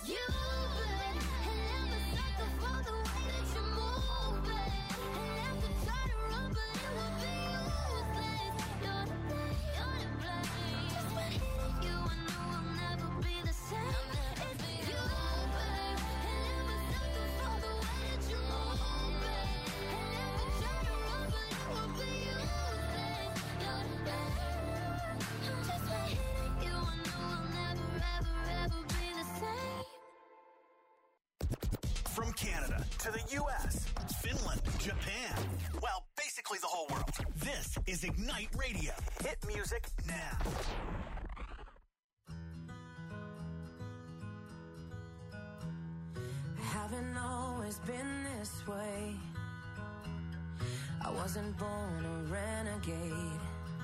you, babe. And never sucker for the way that you move, babe. And never try to run, but it will be useless. You're to blame. Just by hitting you, I know I'll never be the same. It's you, babe. And never sucker for the way that you move, babe. And never try to run, but it will be useless. You're to blame. Just by hitting you, I know I'll never, ever, ever be the same. From Canada to the U.S., Finland, Japan, well, basically the whole world. This is Ignite Radio. Hit music now. Haven't always been this way. I wasn't born a renegade.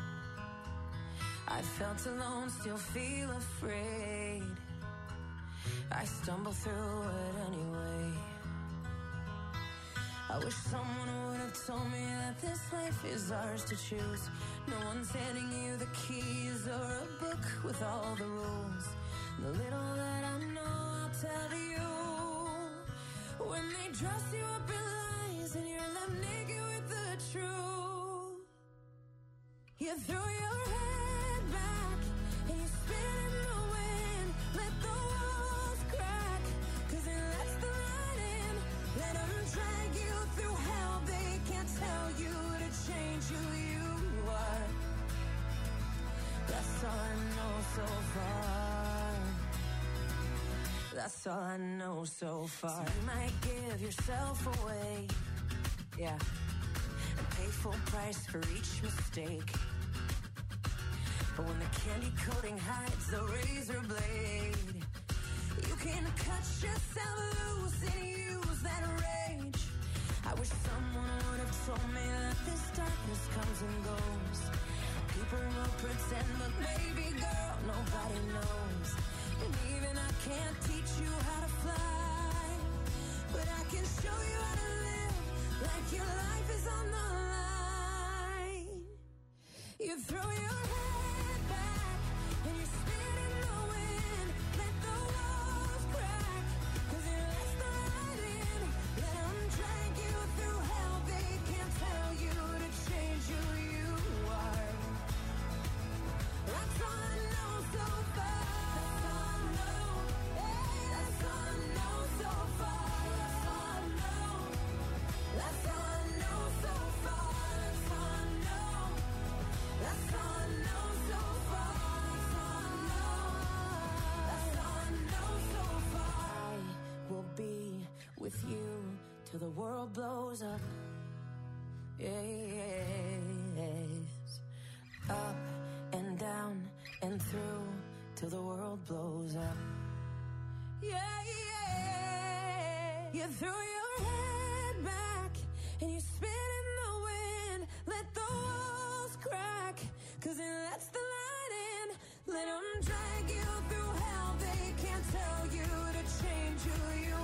I felt alone, still feel afraid. I stumble through it anyway. I wish someone would have told me that this life is ours to choose. No one's handing you the keys or a book with all the rules. The little that I know, I'll tell you. When they dress you up in lies and you're left naked with the truth, you throw your head back and you spin in the wind. Let the walls crack, 'cause it lets the light in. Let them drag you through hell. They can't tell you to change who you are. That's all I know so far. That's all I know so far. So you might give yourself away, yeah, and pay full price for each mistake. But when the candy coating hides the razor blade, you can cut yourself loose and use that rage. I wish someone would have told me that this darkness comes and goes. People will pretend, but baby girl, nobody knows. And even I can't teach you how to fly, but I can show you how to live like your life is on the line. You throw your head back and you spin in the wind. Let the walls crack, 'cause it lets the light in. Let them drag you through hell. They can't tell you to change who you are. That's all I know so far. That's all I know so far. That's all I know. That's all I know so far. That's all I know. That's all I know so far. That's all I know. That's all I know so far. I will be with you till the world blows up. Yes. Up and down and through till the world blows up. Yeah, yeah. You throw your head back and you spin in the wind. Let the walls crack, 'cause it lets the light in. Let them drag you through hell. They can't tell you to change who you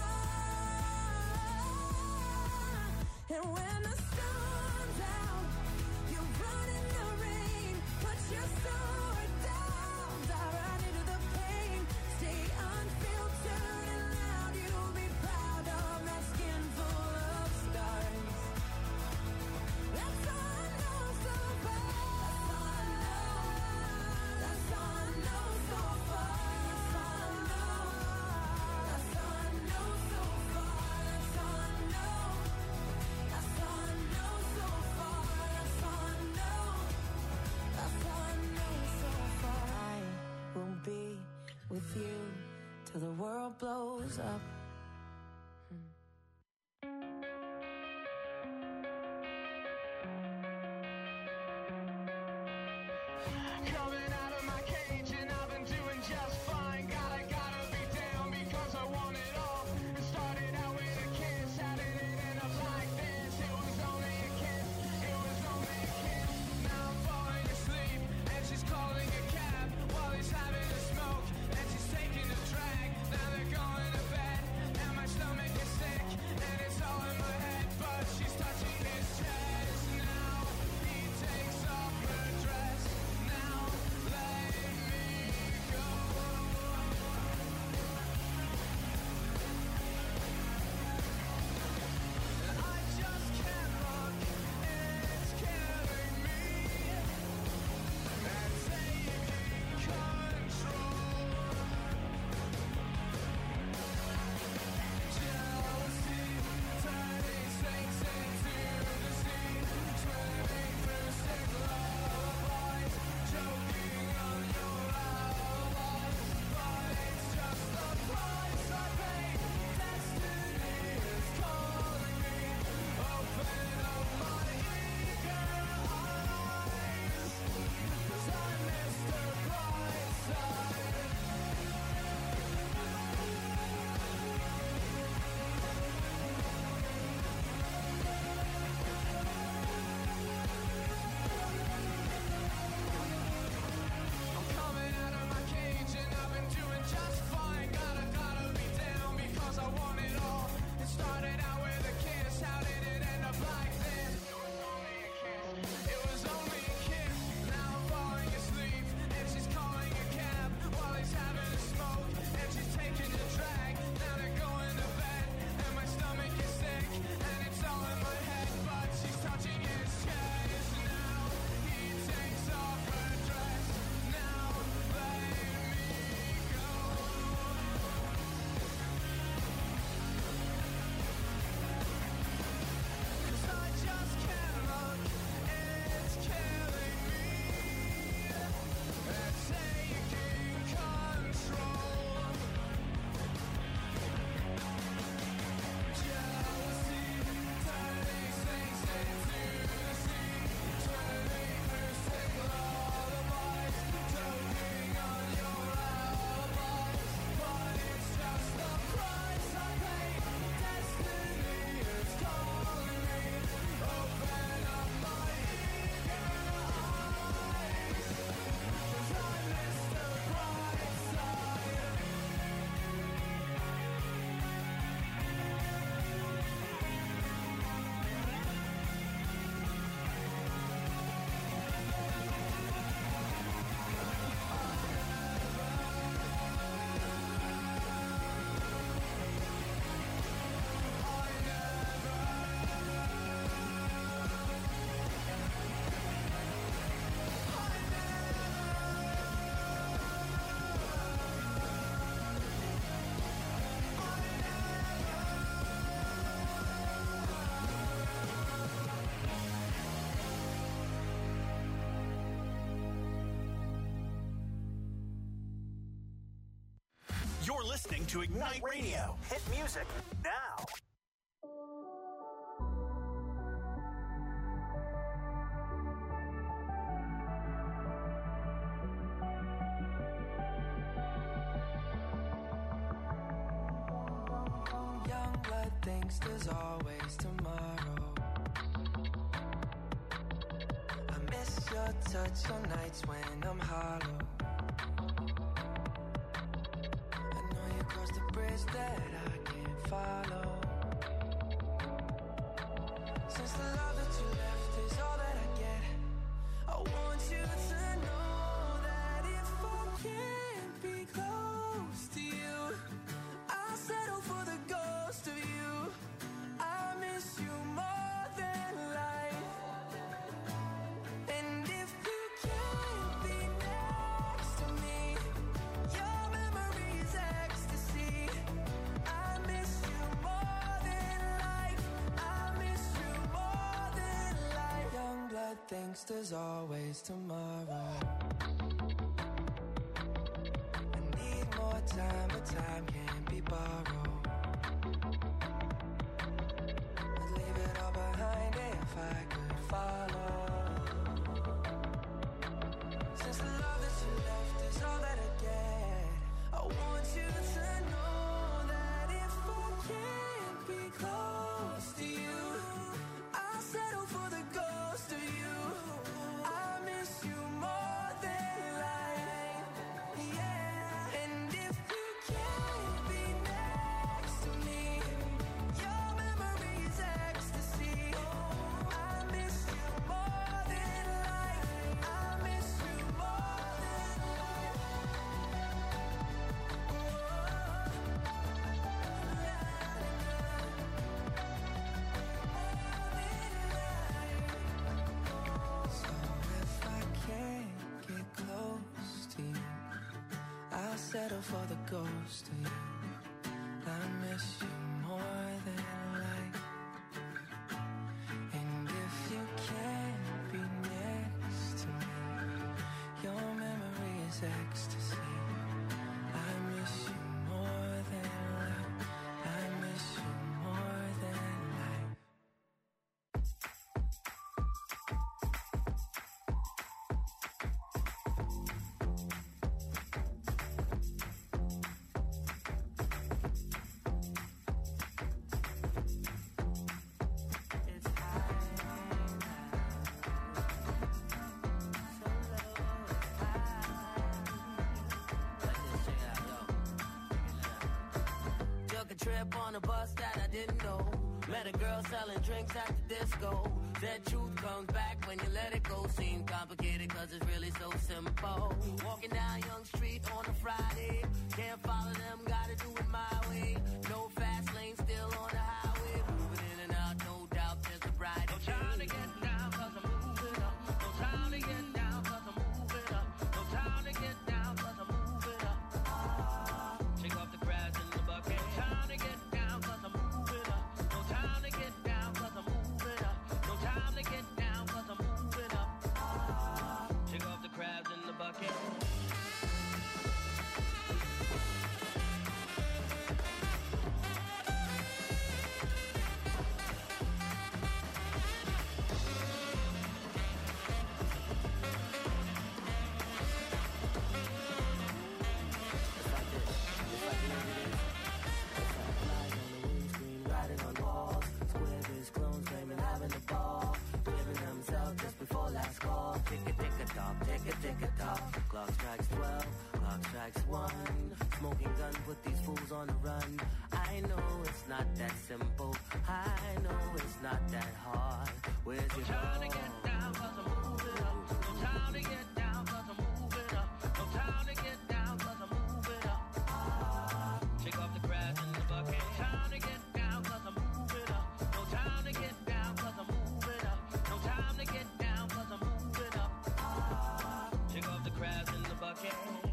are. And when the sun's out, you run in the rain. Put your sword down, dive right into the pain. Stay unfiltered and loud. You'll be proud of that skin full of scars. That's all I know so far. That's all I know. That's all I know so far. That's all I know. That's all I know so far. That's all I know. That's all I know so far. That's all I know. That's all I know so far. I will be with you till the world blows up. Coming out of my cage and I've been doing just fine. Gotta be down because I want it all. It started out with a kiss, how did it end up like this? It was only a kiss, it was only a kiss. Now I'm falling asleep and she's calling a cab while he's having a smoke and she's taking a drag. Now they're going to bed listening to Ignite Radio. Hit music now. Young blood thinks there's always tomorrow. I miss your touch on nights when I'm hollow. I know you crossed the bridge that I can't follow. Since the love that you left is all that I get, I want you to know that if I can't be close to you, I'll settle for the ghost of you. I miss you more than life. And if you can't be next to me, your memory's ecstasy. I miss you more than life. I miss you more than life. Young blood thinks there's always tomorrow. I need more time, but time can't be borrowed. I'd leave it all behind if I could follow. Since the love that you left is all that I get, I want you to know that if I can't be close to you, I'll settle for the ghost of you. I miss you more than life. Yeah. And if you can't be next to me, your memory's ecstasy. I miss you more than life. I miss you more than life. So if I can't get close to you, I'll settle for the ghost of you. I miss you more than life. And if you can't be next to me, your memory is ecstasy. I miss you more than life. I miss you more than life. It's Took a trip on a bus that I didn't know. Met a girl selling drinks at the disco. Said truth comes back when you let it go. Seemed complicated cause it's really so simple. Walking down Young Street on a Friday. Can't follow them, gotta do it my way. No fast lane, still on the highway. Moving in and out, no doubt there's a brighter day. No time to get down cause I'm moving up. No time to get down cause I'm moving up. No time to get down cause I'm moving up. Shake off the grass in the bucket. No time to get down cause I'm moving up. No time to get down cause I'm moving up. No time to get down cause I'm moving up. Shake off the crabs in the bucket. Riding on walls, squares, clones blaming having the ball, giving themselves just before last call. Tick a tock. Clock strikes 12, clock strikes 1. Smoking gun, put these fools on the run. I know it's not that simple. I know it's not that hard. Where's your time to get down cause I'm moving up. No time to get down cause I'm moving up. No time to get down cause I'm moving up. Shake off the grass in the bucket. No time to get down cause I'm moving up. No time to get down cause I'm moving up. No time to get down cause I'm moving up. Shake off the crabs in the bucket.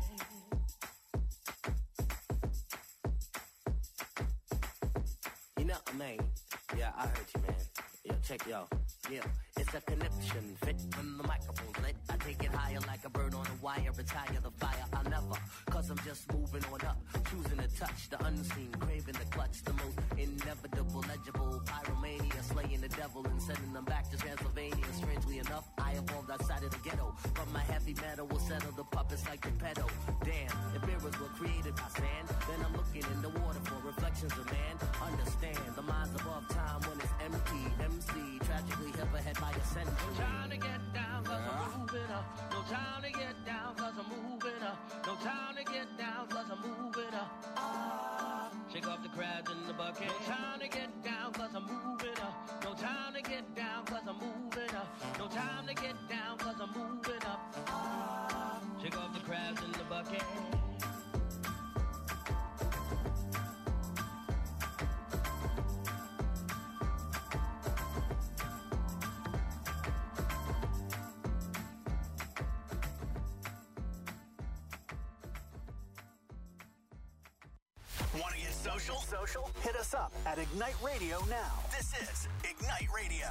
You know, man. Yeah, I heard you, man. Yeah, check yo. Yeah, it's a connection fit when the microphone's lit. I take it higher like a bird on a wire. Retire the fire, I'll never. Cause I'm just moving on up. Choosing to touch the unseen, craving the clutch, the most inevitable, legible, pyromania, slaying the devil and sending them back to Transylvania. Strangely enough, I evolved outside of the ghetto, but my heavy metal will settle the puppets like the pedo. Damn, if mirrors were created by sand, then I'm looking in the water for reflections of man. Understand, the mind's above time when it's empty. MC, tragically hit ahead by a century. No time to get down, cause I'm moving up. No time to get down, cause I'm moving up. No time to get down, cause I'm moving up. Shake off the crabs in the bucket. No time to get down, cause I'm moving up. No time to get down, cause I'm moving up. No time to get down, cause I'm moving up. Shake off the crabs in the bucket. Want to get social? Hit us up at Ignite Radio now. This is Ignite Radio.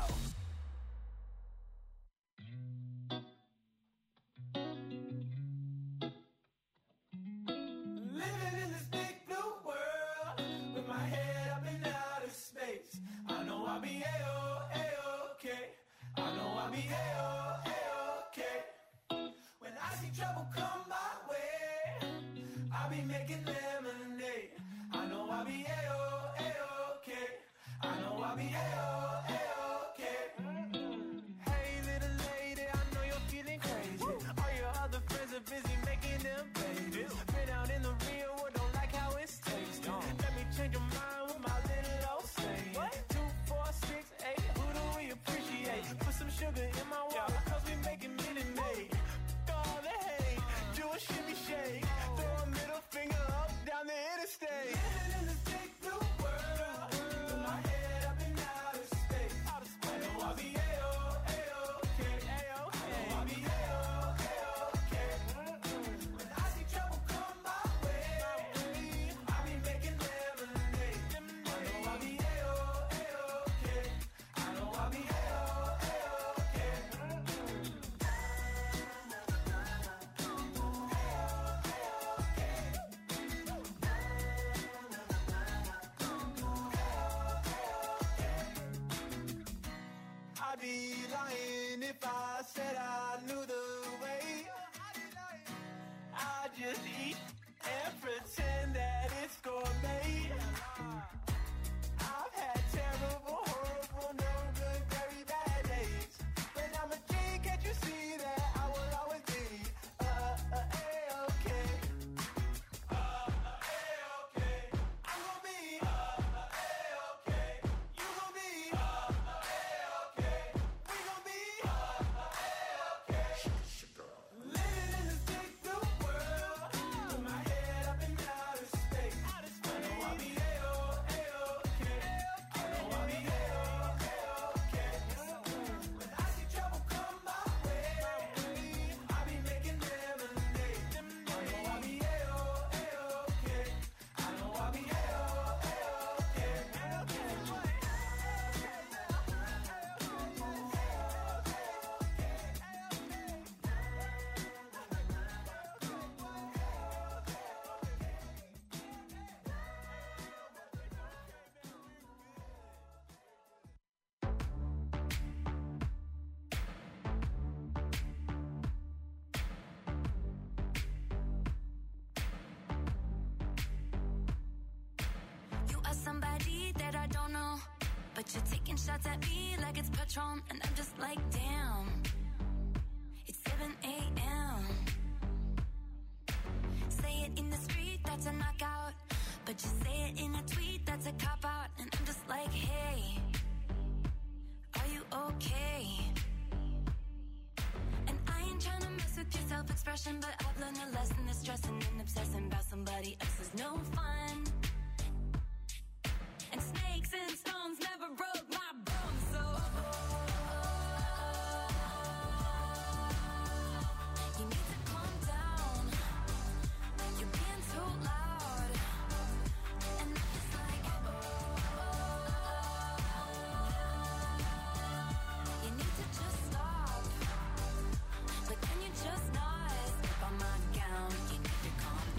Living in this big blue world with my head up in outer space. I know I'll be A-okay. I know I'll be A-okay. When I see trouble come my way, I'll be making lemonade. I know I'll be A-okay. I know I'll be A-okay. Hey little lady, I know you're feeling crazy. All your other friends are busy making them babies. Been out in the real world, don't like how it's tasting. Let me change your mind with my little old saying. 2, 4, 6, 8, who do we appreciate? Put some sugar in my water, cause we making Minute Maid. All the hate, do a shimmy shake. Throw a middle finger up down the interstate. Living in this big blue world with my head up in outer space. I know I'll be A-okay. I know I'll be A-okay. When I see trouble come my way, I'll be making lemonade. I know I'll be A-okay. I know I'll be A-okay. I'd be lying if I said I knew the way. I just eat and pretend that it's gourmet. I've had terrible, horrible, no good, very bad days. But I'm a G, can't you see that I will always be A-okay. A-okay. I'm gonna be A-okay. You gonna be A-okay. We gonna be A-okay. Living in this big blue world with my head up in outer space. I know I'll be A-okay. I know I'll be A-okay. When I see trouble come my way, I'll be making lemonade. I know I'll be A-okay. I know I'll be A-okay. You are somebody that I don't know, but you're taking shots at me like it's Patron, and I'm just like, damn. It's 7 a.m. Say it in the street, that's a knockout, but you say it in a tweet, that's a cop out, and I'm just like, hey, are you okay? And I ain't trying to mess with your self-expression, but I've learned a lesson that stressing and obsessing about somebody else is no fun. And snakes and stones never broke my bones, so you need to calm down. You're being too loud, and I'm just like, you need to just stop. But can you just not step on my gown? You need to calm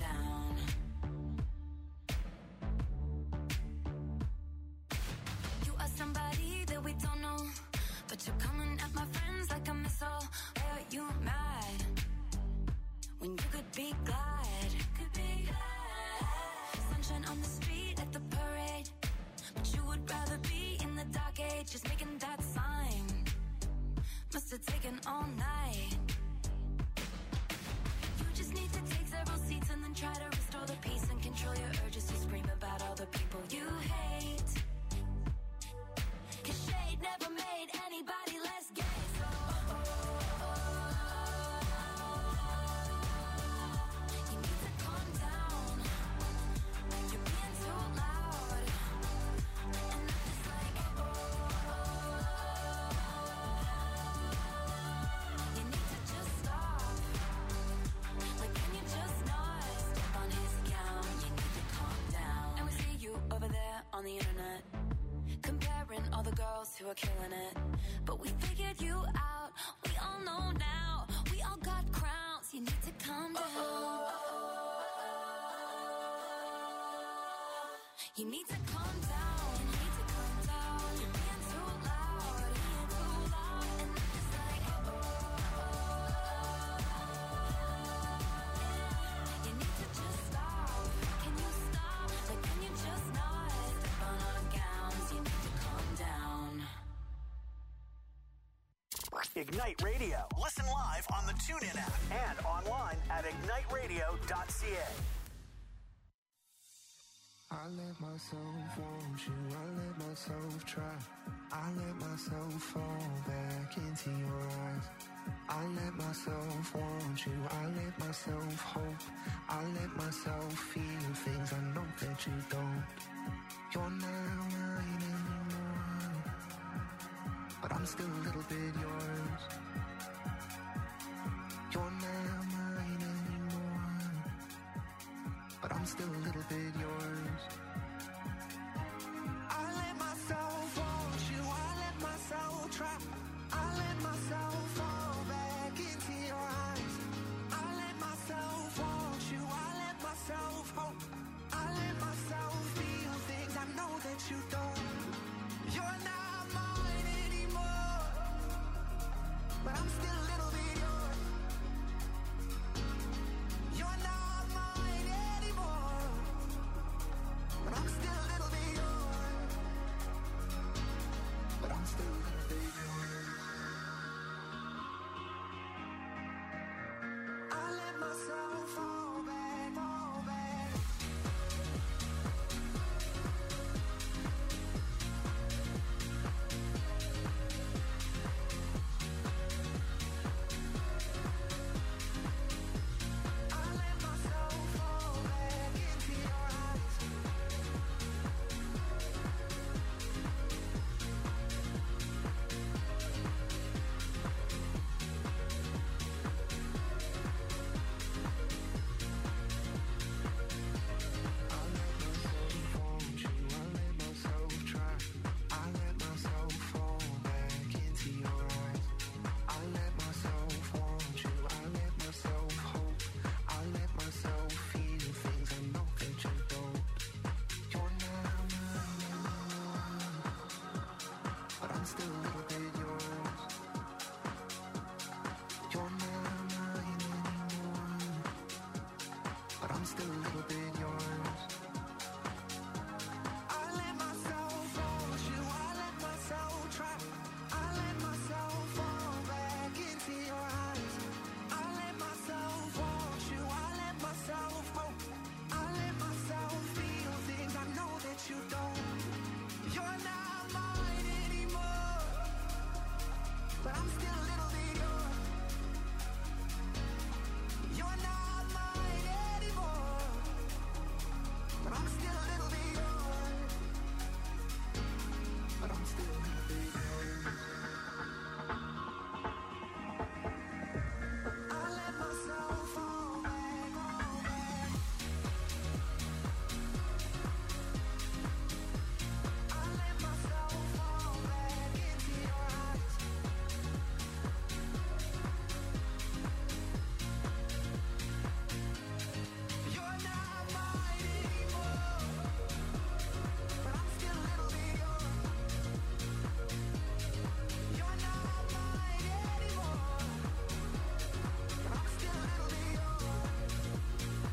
you were killing it. But we figured you out. We all know now. We all got crowns. You need to calm down. You need to calm down. You need to calm down. You're being too loud. Being too loud. And I'm just like, you need to just stop. Can you stop? Like, can you just not step on our gowns? You need to calm down. Ignite Radio. Listen live on the TuneIn app and online at igniteradio.ca. I let myself want you, I let myself try. I let myself fall back into your eyes. I let myself want you, I let myself hope. I let myself feel things I know that you don't. You're not mine anymore, but I'm still a little bit yours. You're not mine anymore, but I'm still a little bit yours. I let myself want you, I let myself try. I let myself fall back into your eyes. I let myself want you, I let myself hope. I let myself feel things I know that you don't. You're not mine anymore, but I'm still a little bit yours. You're not mine anymore, but I'm still a little bit yours. But I'm still a little bit yours. I let myself fall back, fall back. I let myself fall back into your eyes. I let myself want you, I let myself try. I let myself fall back into your eyes. I let myself want you, I let myself hope. I let myself feel things I know that you don't. You're not mine anymore, but I'm still a little bit yours. You're not mine anymore, but I'm still a little bit yours. I let myself want you, I let myself try. I let myself fall back into your eyes. I let myself want you, I let myself hope. I let myself feel things I know that you don't. You're not mine anymore, but I'm still a little bit yours. You're not mine anymore, but I'm still a little bit yours. But I'm still a little bit yours. I let myself fall back, fall back. I let myself fall back into your eyes. You're not mine anymore, but I'm still a little bit yours. You're not mine anymore, but I'm still a little bit yours.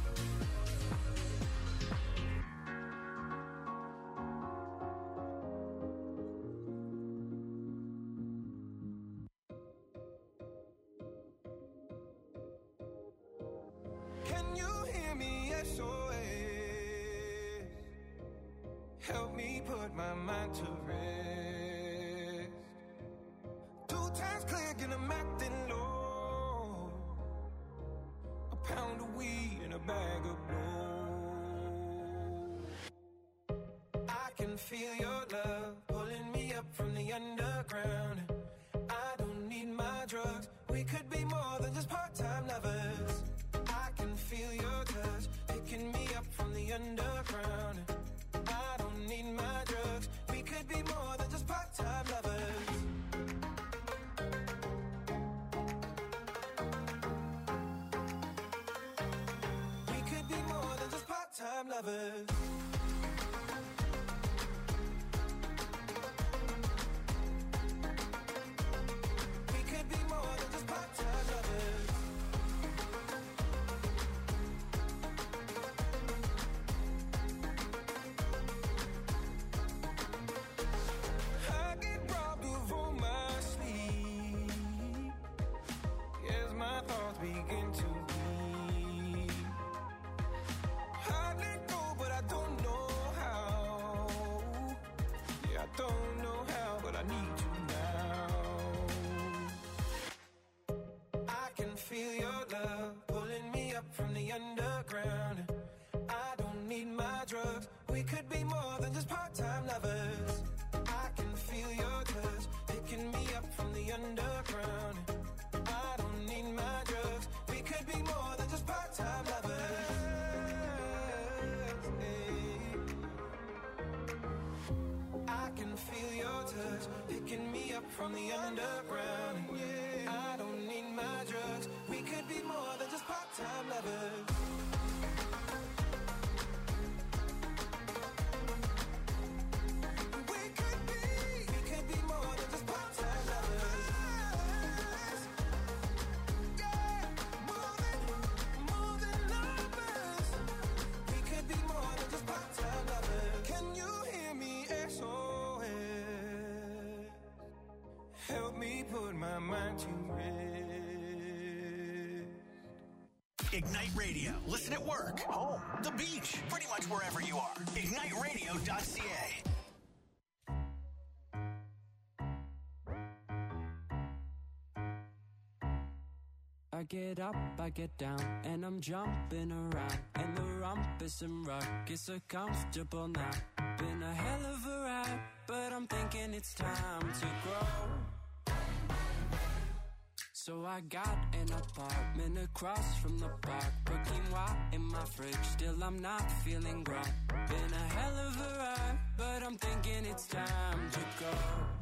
Can you hear me? SOS. Help me put my mind to rest. 2 times clear, and I'm acting low. A pound of weed and a bag of blow. I can feel your love pulling me up from the underground. I don't need my drugs. We could be more than just part-time lovers. I can feel your touch picking me up from the underground. I don't need my drugs. We could be more than just part-time lovers. part-time lovers. We could be more than just part-time lovers. I get robbed of all my sleep as my thoughts begin to bleed. I let go, but I don't know how. Yeah, I don't know how, but I need you now. I can feel your love pulling me up from the underground. I don't need my drugs. We could be more than just part-time lovers. I can feel your touch picking me up from the underground. I don't need my drugs. We could be more than just part-time lovers. I can feel your touch picking me up from the underground. I don't need my drugs. We could be more than just part-time lovers. We could be more than just part-time lovers. Yeah, more than lovers. We could be more than just part-time lovers. Can you hear me, SOS? Help me put my mind to rest. Ignite Radio. Listen at work, home, the beach, pretty much wherever you are. IgniteRadio.ca. I get up, I get down, and I'm jumping around. And the rumpus and ruckus are comfortable now. Been a hell of a ride, but I'm thinking it's time to grow. So I got an apartment across from the park. Put quinoa in my fridge, still I'm not feeling grown. Been a hell of a ride, but I'm thinking it's time to go.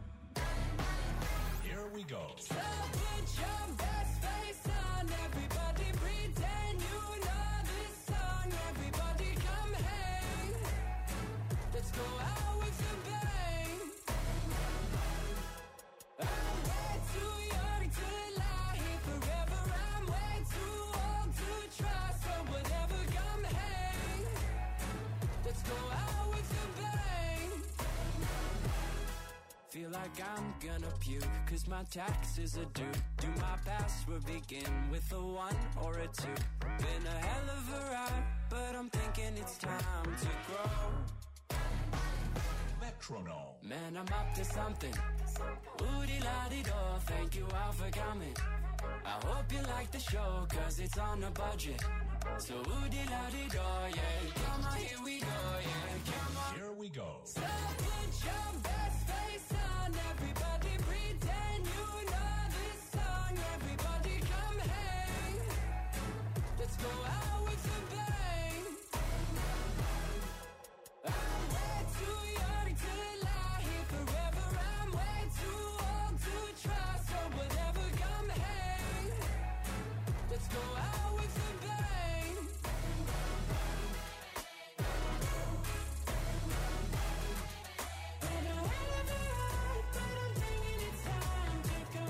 Here we go. So put your best face on, everybody pretend you know this song. Everybody come hang, let's go out with a bang. I'm way too young to lie here forever. I'm way too old to try, so whatever, come hang, let's go out with a bang. Feel like I'm gonna puke, cause my taxes are due. Do my password begin with a 1 or a 2? Been a hell of a ride, but I'm thinking it's time to grow. Metronome. Man, I'm up to something. Oodie-la-dee-do, thank you all for coming. I hope you like the show, cause it's on a budget. So oodie-la-dee-do, yeah. Come on, here we go, yeah. Come on. Here we go. So put your best face on, everybody pretend you know this song. Everybody come hang, let's go out with a bang. I'm way too young to lie here forever. I'm way too old to try, so whatever, come hang, let's go out with a bang. Been a hell of a ride, but I'm thinking it's time to go.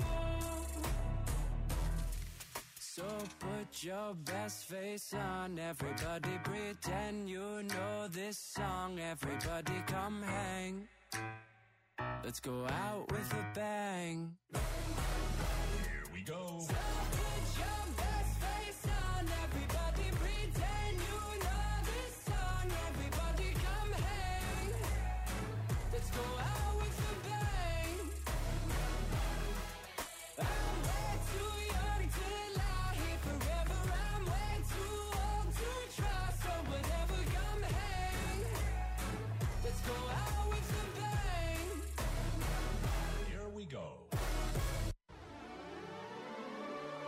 So put your best face on, everybody pretend you know this song. Everybody come hang, let's go out with a bang. Here we go. So put your best face on, everybody pretend you know this song. Everybody come hang, let's go out with a bang. I'm way too young to lie here forever. I'm way too old to try, so whatever, come hang, let's go out with a bang. Here we go.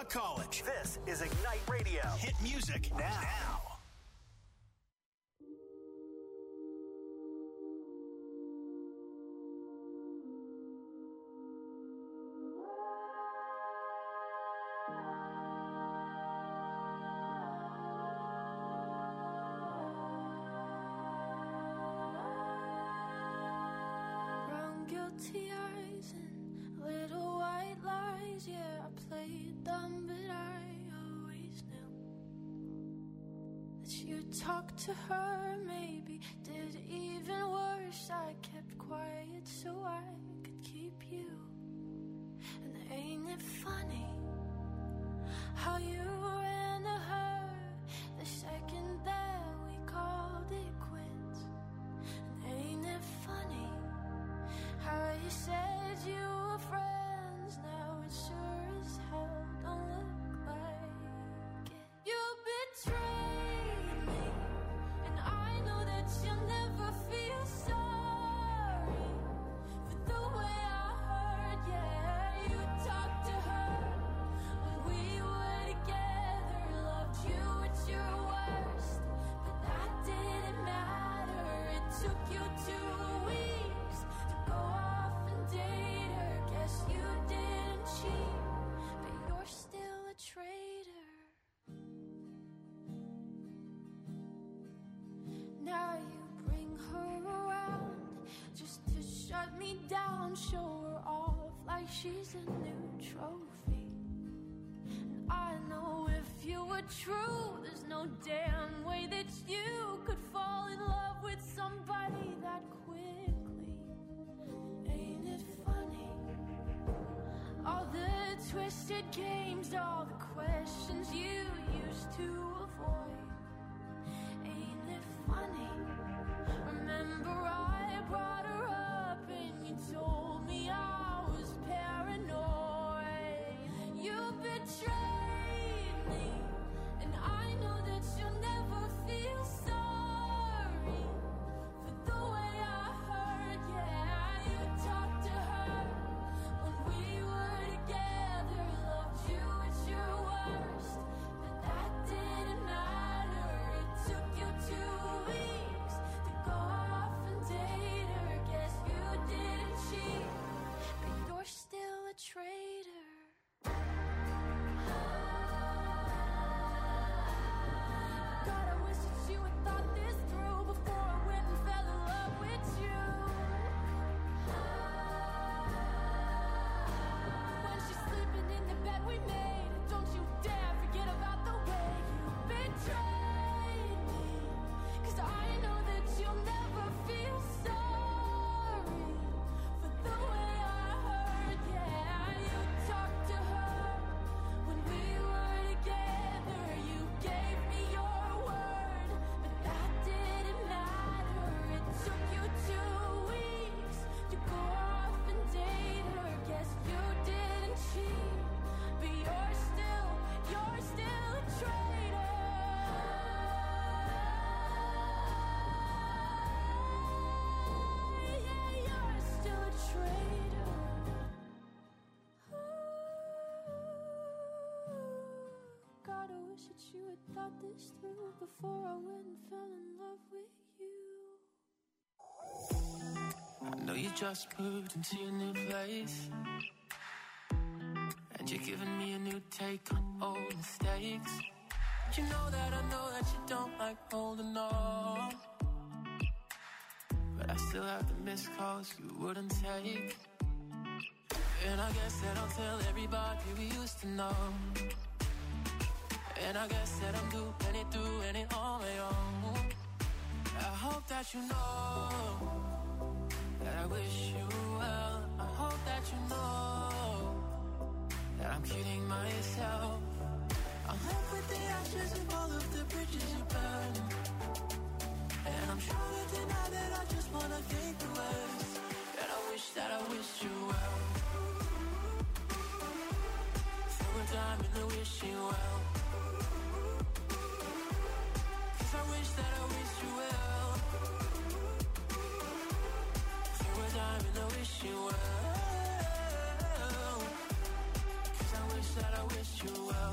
college. This is Ignite Radio. Hit music now. Brown guilty eyes and little white lies. Yeah, I played dumb, but I always knew that you talked to her. Maybe did even worse. I kept quiet so I could keep you. And ain't it funny how you ran to her the second that we called it quits? And ain't it funny how you said you were friends? Now it sure as hell don't look like it. You betrayed me, and I know that you'll never feel sorry for the way I heard. Yeah, you talked to her when we were together, loved you at your worst, but that didn't matter. It took you 2 weeks to go off and date her. Guess you didn't cheat, but you're still a traitor. Now you bring her around just to shut me down, show her off like she's a new trophy. And I know if you were true, there's no damn way that you could fall in love with somebody that quickly. Ain't it funny? All the twisted games, all the questions you used to avoid. Ain't it funny? Remember I brought her up and you told me I was paranoid. You betrayed me, and I know that you'll never feel sorry for the way I heard. Yeah, you talked to her when we were together, loved you at your worst, but that didn't matter. It took you 2 weeks to go off and date her. Guess you didn't cheat, but you're still a traitor. God, I wish that you had thought this through before I went and fell in love with you. When she's sleeping in the bed we made, don't you dare forget about the way you betrayed me. 'Cause I know that you'll never feel sorry for the way I heard. Yeah, you talked to her when we were together. You gave me your word, but that didn't matter. It took you 2 weeks to go off and date her. Guess you didn't cheat, but you're still a traitor. Yeah, you're still a traitor. God, I wish that you had thought this through before I went and fell in love with you. I know you just moved into your new place, and you're giving me a new take on old mistakes. But you know that you don't like holding on. But I still have the missed calls you wouldn't take. And I guess that I'll tell everybody we used to know. And I guess that I'm doing it on my own. I hope that you know that I wish you well. I hope that you know that I'm kidding myself. I'm left with the ashes of all of the bridges you burned. And I'm sure to deny that I just wanna think the worst. And I wish that I wished you well. Throw a dime in the wishing well. 'Cause I wish that I wished you well. Throw a dime in the wishing well. 'Cause I wish that I wished you well.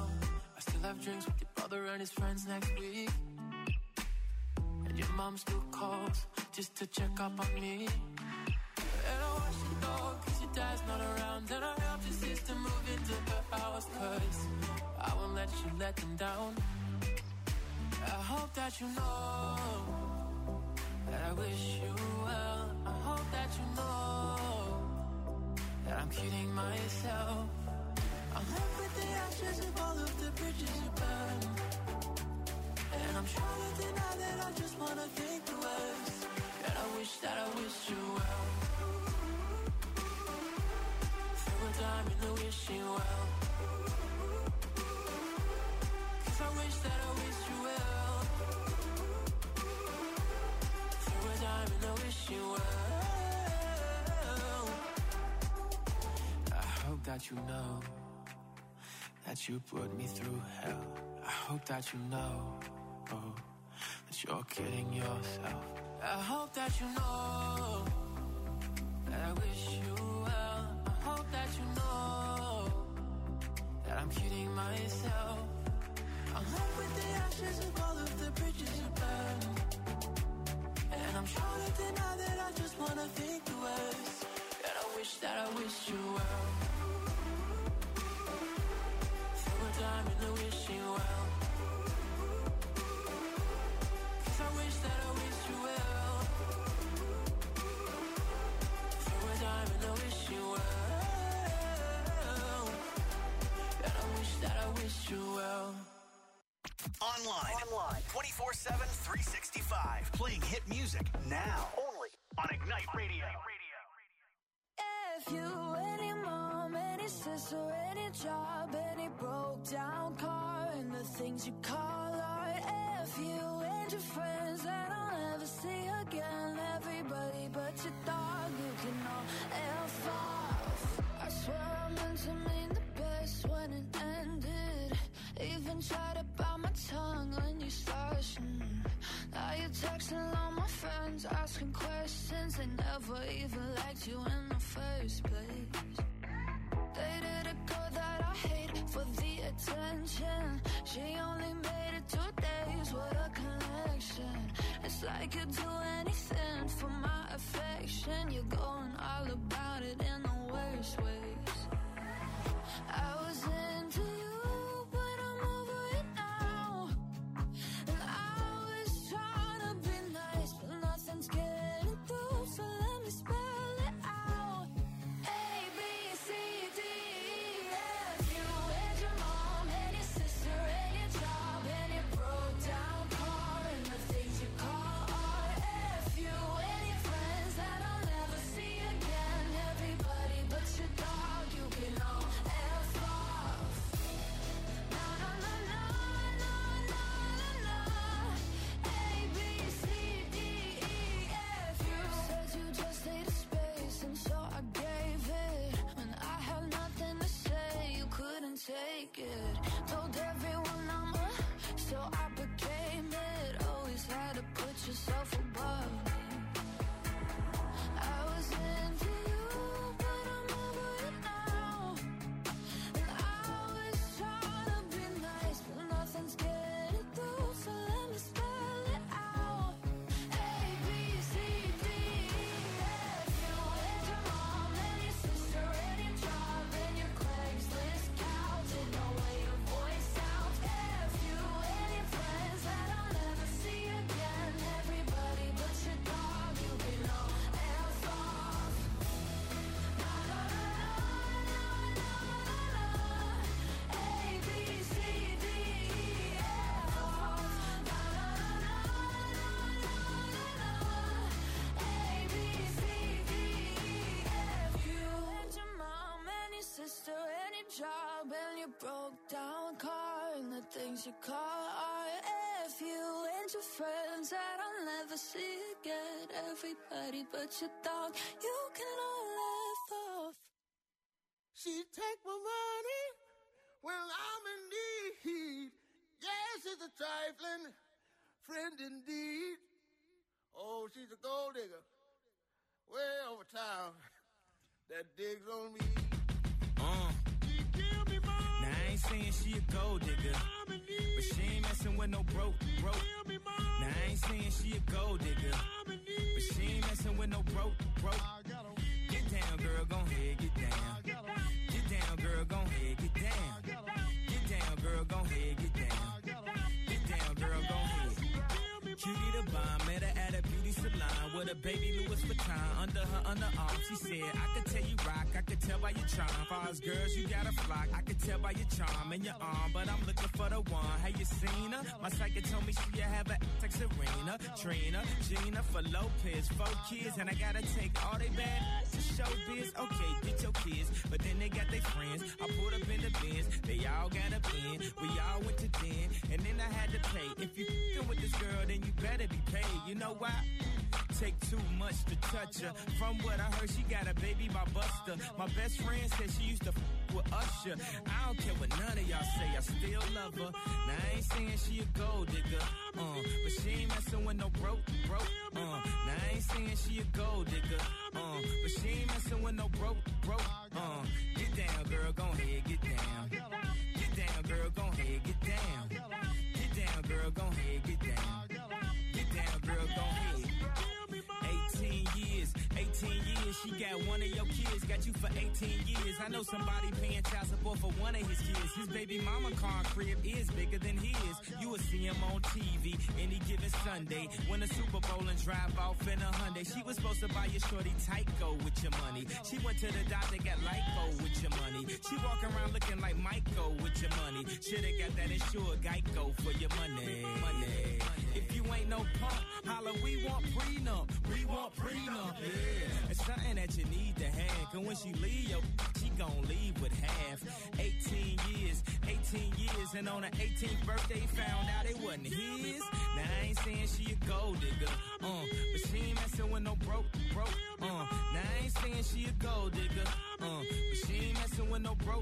brother and his friends next week. And your mom still calls just to check up on me. And I watch the dog cause your dad's not around. And I help your sister move into her house cause I won't let you let them down. I hope that you know that I wish you well. I hope that you know that I'm kidding myself. I'm left with the ashes of all of the bridges you burned. And I'm trying to deny that I just wanna think the worst. And I wish that I wished you well. Throw a dime in the wishing well. Cause I wish that I wished you well. Throw a dime in the wishing well. I hope that you know that you put me through hell. I hope that you know, oh, that you're kidding yourself. I hope that you know that I wish you well. I hope that you know that I'm kidding myself. I'm left with the ashes of all of the bridges you burned. And I'm trying to deny that I just wanna think the worst. And I wish that I wished you well. Time in the wishing well. Cause I wish that I wished you well. Throw a dime in the wishing well. And I wish that I wished you well. Online. 24/7, 365. Playing hit music now. Only on Ignite Radio. If you, any mom, any sister, any job, any broke down car, and the things you call art. If you and your friends that I'll never see again, everybody but your dog, you can all F off. I swear I meant to mean the best when it ended. Even tried to bite my tongue when you started. Now you're texting all my friends, asking questions. They never even liked you in the first place. Dated a girl that I hate for the attention. She only made it 2 days with a connection. It's like you'd do anything for my affection. You're going all about it in the worst ways. I was into you, but I'm over it now. And I was trying to be nice, but nothing's getting through. So let me spell it out. A, B, C, D, E, F. You and your mom and your sister and your job and your broke down car and the things you call art. F you and your friends that I'll never see again. Everybody but your dog, you can all F off. Na na na na na na na na. A, B, C, D, E, F. You said you just needed space, and so I gave it. When I had nothing to say, you couldn't take it. Told everyone I'm a, so I became it. Always had to put yourself above me. I was into you, but I'm over it now. And I was trying to be nice, but nothing's getting through. So let me spell it out. A, B, C, D, E, F. You and your mom and your sister and your job and your Craigslist couch and the way your voice sounds. F you and your friends that I'll never see again. Everybody but your dog, you can all F off. Na na na na na na na. A, B, C, D, E, F off. Na na na na na na na. A, B, C, D, E, F. You and your mom and your sister and your job and your broke down car and the things you call art. F you and your friends that I'll never see again. Everybody but your dog, you can all F off. She take my money when I'm in need. Yes, it's a trifling friend indeed. Oh, she's a gold digger. Way over town. That digs on me. She give me money. Now I ain't saying she a gold digger, when I'm in need. but she ain't messing with no broke. Now I ain't saying she a gold digger, but she ain't messing with no broke. Get down, girl, gon' head, get down. Get down, girl, gon' head, get down. Get down, girl, gon' head, get down. Get down, girl, gon' head. Cutie the bomb, met her at a beauty salon with a baby Louis Vuitton under her underarm. She said, I could tell you rock, I could tell by your charm. Far as girls, you got a flock, I could tell by your charm and your arm, but I'm looking for the one. Have you seen her? My psychic told me she have a like Serena, Trina, Gina for Lopez, 4 kids, and I gotta take all they bad to show biz. Okay, get your kids, but then they got their friends. I pulled up in the Benz, they all got a pen. We all went to den, and then I had to pay. If you f***ing with this girl, then you better be paid. You know why? Take too much to touch her. From what I heard, she got a baby by Buster. My best friend said she used to f*** with Usher. I don't care what none of y'all say, I still love her. Now I ain't saying she a gold digger, but she ain't messing with no broke. Now I ain't saying she a gold digger, but she ain't messing with no broke. Get down, girl, gon' head, get down. Get down, girl, gon' head, get down. Get down, girl, gon' head, get down. Get down, girl, gon' head. 18 years, she got one of your kids, got you for 18 years. I know somebody paying child support for one of his kids. His baby mama car crib is bigger than his. You will see him on TV any given Sunday. Win a Super Bowl and drive off in a Hyundai. She was supposed to buy your shorty Tyco with your money. She went to the doctor, got Lyco with your money. She walk around looking like Michael with your money. Shoulda got that insured Geico for your money. If you ain't no punk, holla, we want prenup. We want prenup, yeah. It's something that you need to have. Cause when she leave, she gon' leave with half. 18 years, and on her 18th birthday, found out it wasn't his. Now I ain't saying she a gold digger, but she ain't messing with no broke. Now I ain't saying she a gold digger, but she ain't messing with no broke.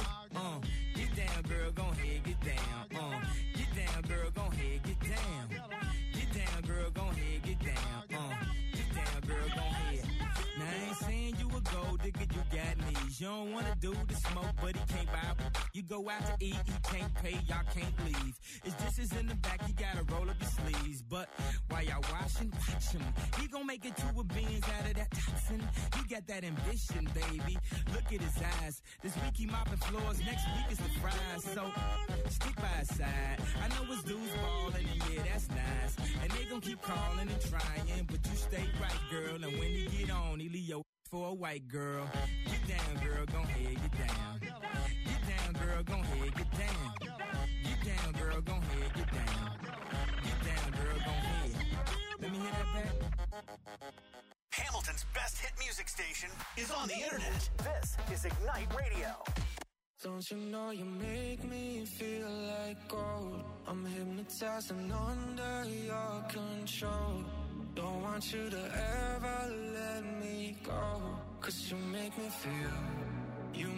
Get down, girl, gon' head, get down. Get down, girl, gon' head, get down. Get down, girl, gon' head, get down. Get down, girl, gon' head. Now I ain't saying you a gold digger, you got knees. You don't wanna do the smoke, but he can't buy. You go out to eat, he can't pay, y'all can't leave. His dishes in the back, you gotta roll up your sleeves. But while y'all washing, watch him. He gon' make it 2 beans out of that toxin. He got that ambition, baby. Look at his eyes. This week he mopping floors, next week is the fries. So stick by his side. I know his dudes ballin', and yeah, that's nice. And they gon' keep calling and trying, but you stay right, girl. And when he get on, he leave your for a white girl. Get down, girl, gon' head, get down. Get down, girl, gon' head, get down. Get down, girl, gon' head, get down. Get down, girl, gon' head. Let me hear that back. Hamilton's best hit music station is on the internet. This is Ignite Radio. Don't you know you make me feel like gold? I'm hypnotized and under your control. Don't want you to ever let me go. Cause you make me feel.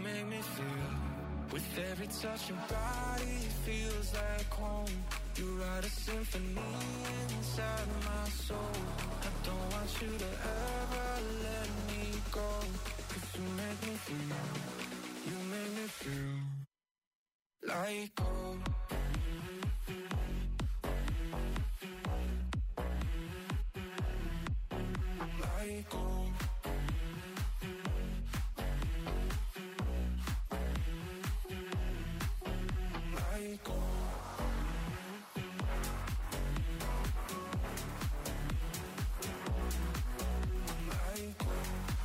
With every touch your body feels like home. You write a symphony inside my soul. I don't want you to ever let me go. Cause you make me feel like gold. Like gold. Like gold. Like gold.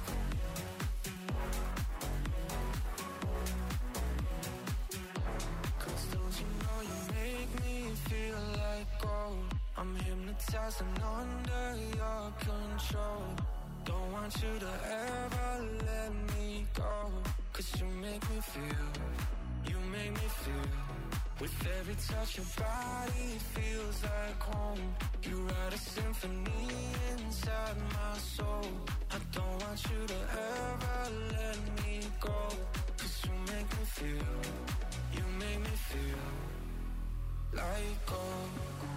Cause don't you know you make me feel like gold? I'm hypnotized and under your control. Don't want you to ever let me go. Cause you make me feel. With every touch your body feels like home. You write a symphony inside my soul. I don't want you to ever let me go. Cause you make me feel like gold.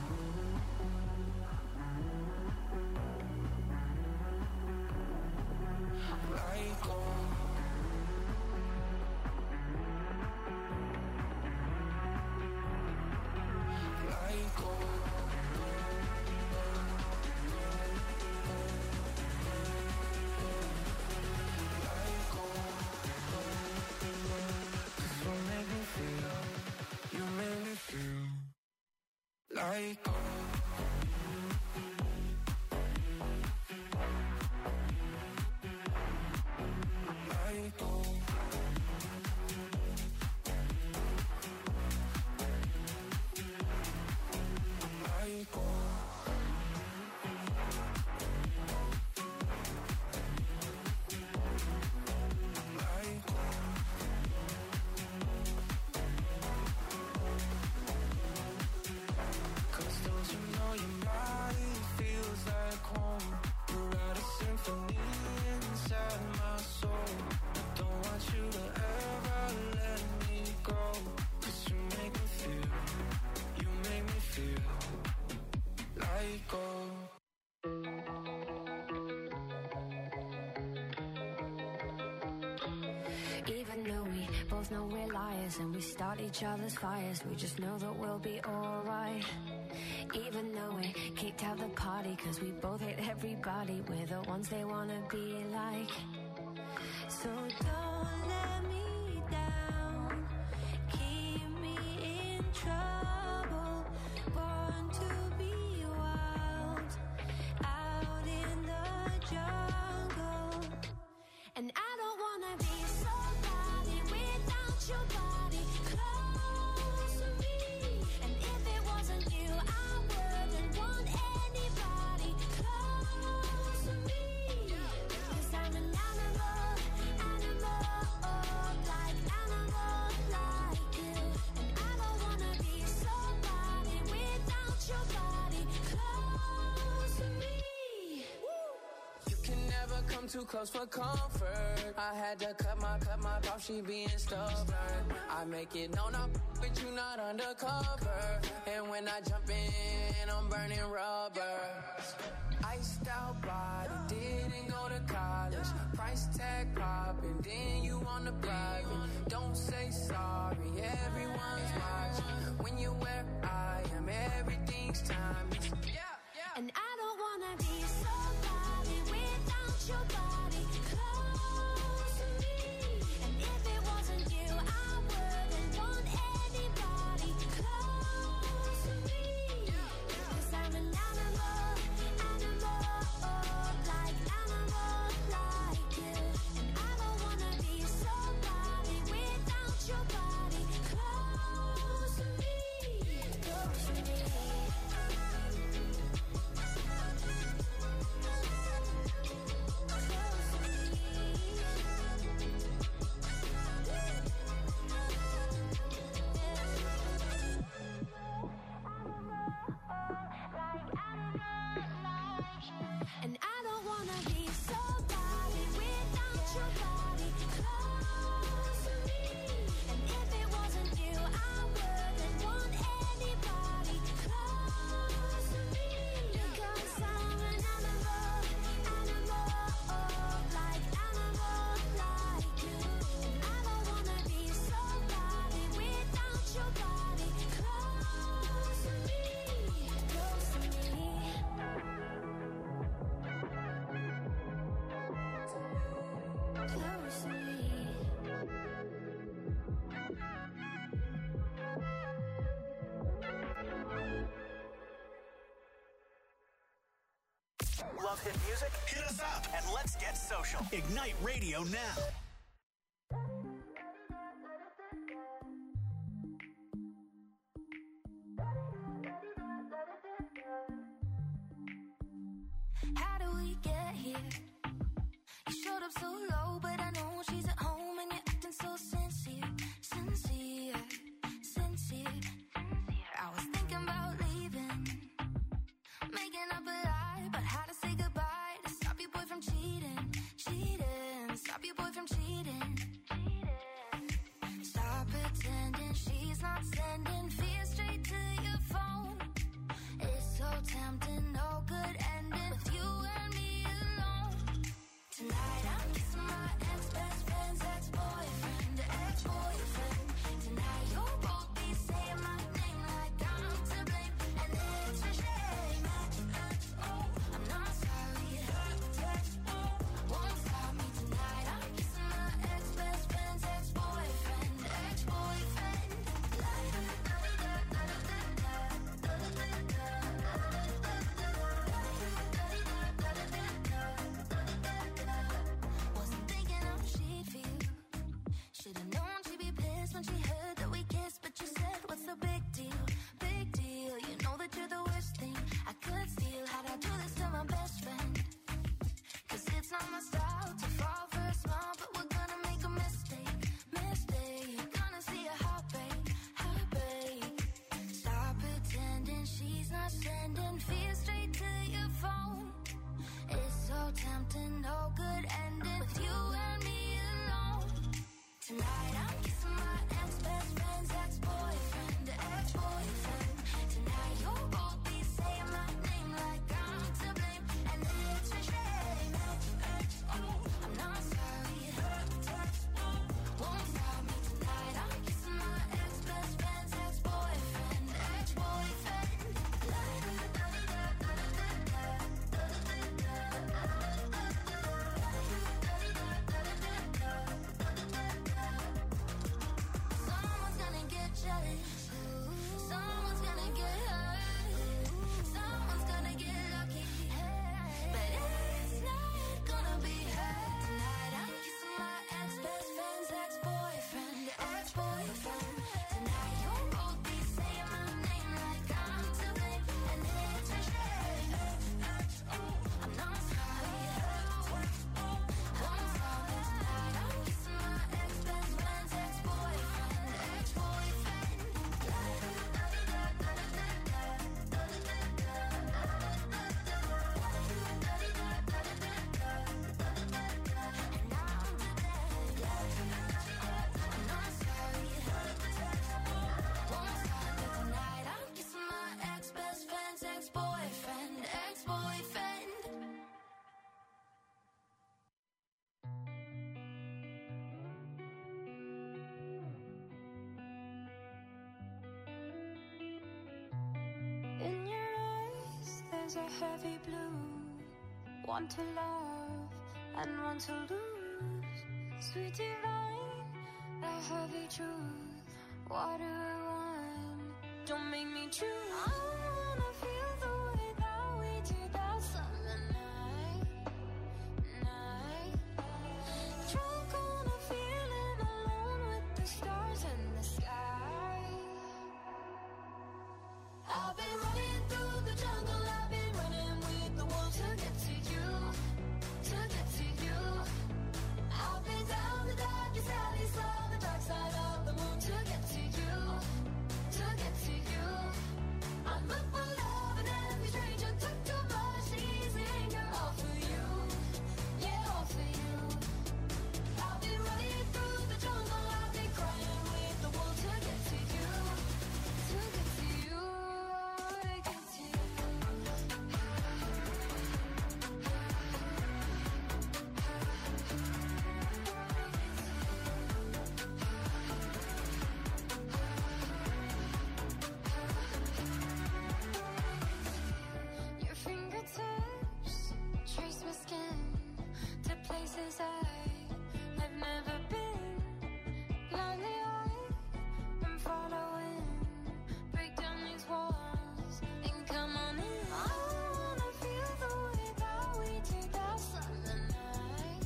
Like gold. feel like gold. Like gold. Like gold. Even though we both know we're liars and we start each other's fires, we just know that we'll be alright. Even though we kicked out the party cause we both hate everybody, we're the ones they wanna be like. So don't let me down, keep me in trouble, born to be wild, out in the jungle. And I don't wanna be somebody without your body close to me. And if it wasn't you, I wouldn't want anybody close to me. 'Cause I'm an animal, like you. And I don't wanna be somebody without your body close to me. You can never come too close for comfort. I had to cut my off, she being stubborn. I make it known I'm with you, not undercover. And when I jump in, I'm burning rubber. Iced out body, didn't go to college. Price tag popping, then you on the private. Don't say sorry, everyone's watching. When you're where I am, everything's timeless. And I don't wanna be somebody without your body close to me. And if it wasn't you, I wouldn't want anybody close to me. 'Cause I'm an animal, like you. And I don't wanna be somebody without your body close to me. Close to me. And I don't wanna be somebody without your body close to me. And if it wasn't you, I wouldn't want anybody close to me. Because I'm an animal, like you. And I don't wanna be somebody without your body close to me. Close to me. Close to me. Love hit music? Hit us up and let's get social. Ignite Radio now. How do we get here? You showed up so low, but I know she's at home and you're acting so sincere. I was thinking about leaving, making up a lie about how to say goodbye to stop your boy from cheating. Stop your boy from cheating. Stop pretending she's not sending fear straight to your phone. It's so tempting, no good ending with you and me alone. Tonight I'm kissing my ex-best friend's ex sending fear straight to your phone. It's so tempting, no good ending with you and me alone. Tonight I'm kissing my ex-best friend's ex-boyfriend, ex-boyfriend. Tonight you'll both be saying my name like I'm to blame, and it's a shame. I'm not sorry. Won't stop me tonight. I'm kissing my ex-best friend's ex-boyfriend, ex-boyfriend. Someone's gonna get jealous. Someone's gonna get hurt. Someone's gonna get lucky. But it's not gonna be her. Tonight I'm kissing my ex-best friend's ex-boyfriend, ex-boyfriend. Tonight you'll both be saying my name like I'm to blame, and it's a shame. I'm not sorry. Won't stop me tonight. I'm kissing my ex-best friend's ex-boyfriend, ex-boyfriend. In your eyes, there's a heavy blue. One to love and one to lose. Sweet divine, the heavy truth. What do I want? Don't make me choose. I wanna feel the way that we did that summer night. Drunk on a feeling, alone with the stars in the sky. I've been running through the jungle, I've been running with the wolves to get to you, to get to you. I've been down the darkest alley, saw the dark side of the moon to get to you, to get to you. I'm up for love and every stranger took too much easy anger, all for you, yeah, all for you. I've been running through the jungle, I've been crying with the wolves to get to you, to get to you. Your fingertips trace my skin to places I've never been. Blindly I'm following. Break down these walls and come on in. I wanna feel the way that we did that summer night.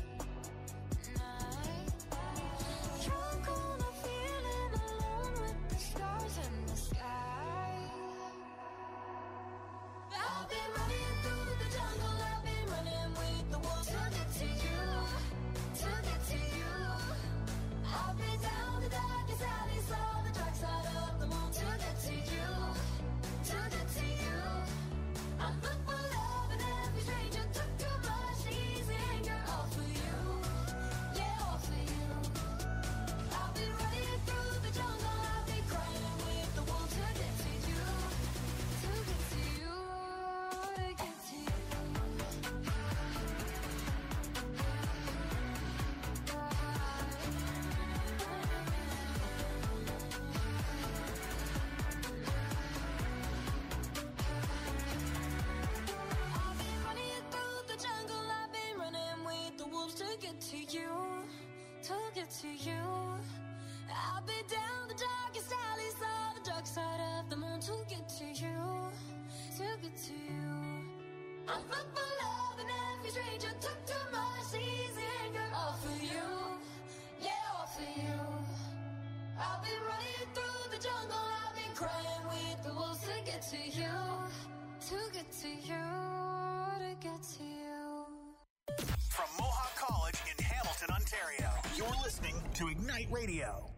Drunk on a feeling, alone with the stars in the sky. I've been running through the jungle, I've been running with the wolves to get to you, to get to you. I've been down the darkest alley, saw the dark side of the moon to get to you, to get to you. I'm up for love and every stranger took too much easy anger, all for you, yeah, all for you. I've been running through the jungle, I've been crying with the wolves to get to you, to get to you, to get to you. I've been running through the jungle, I've been running with the wolves to get to you, to get to you. I've been down the darkest alley, saw the dark side of the moon to get to you, to get to you. I'm up for love and every stranger took too much easy anger, all for you, yeah, all for you. I've been running through the jungle, I've been crying with the wolves to get to you, to get to you, to get to you. From Mohawk College in Hamilton, Ontario, you're listening to Ignite Radio.